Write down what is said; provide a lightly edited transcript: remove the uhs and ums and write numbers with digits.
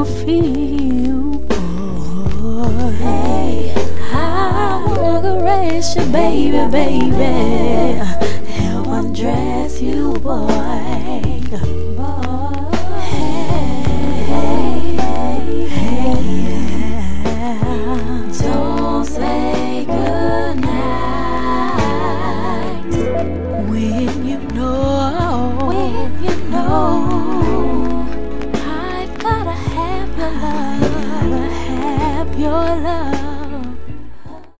wanna feel, boy. Hey, I wanna caress you, baby, baby. Help undress you, boy.